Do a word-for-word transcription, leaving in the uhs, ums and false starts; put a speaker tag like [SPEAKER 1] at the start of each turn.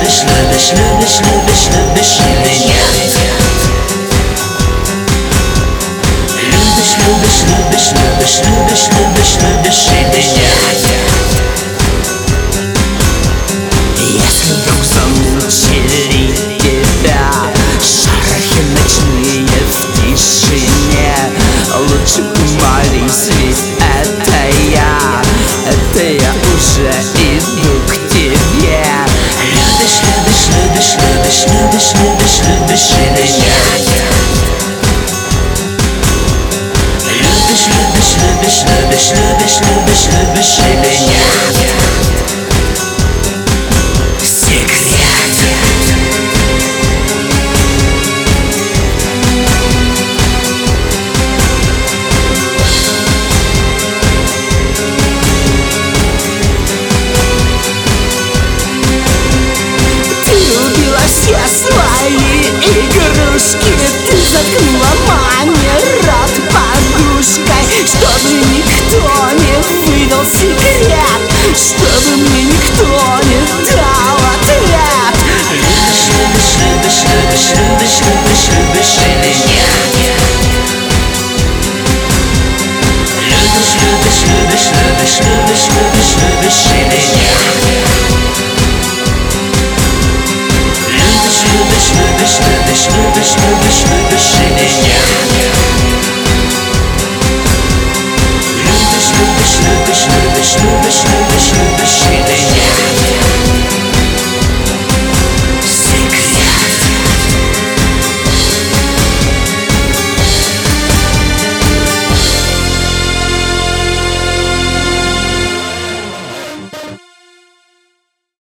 [SPEAKER 1] любишь, любишь, любишь, любишь, любишь меня. Любишь, любишь, любишь, любишь, любишь, любишь, любишь меня.
[SPEAKER 2] Если вдруг замучили тебя шорохи ночные в тишине, лучше помолись, ведь это я, это я уже иду к тебе.
[SPEAKER 1] Любишь, любишь, любишь, любишь, любишь, любишь, любишь меня. Любишь, любишь, любишь, любишь, любишь, любишь, любишь меня.
[SPEAKER 2] Все свои игрушки ты заткнула маме рот подушкой, чтобы никто не выдал секрет, чтобы мне никто не дал ответ.
[SPEAKER 1] Любишь, любишь, любишь, любишь, любишь, любишь, любишь меня. Любишь, любишь, любишь, любишь, любишь, любишь, любишь меня. Любишь, любишь, любишь, любишь, любишь, любишь, любишь меня.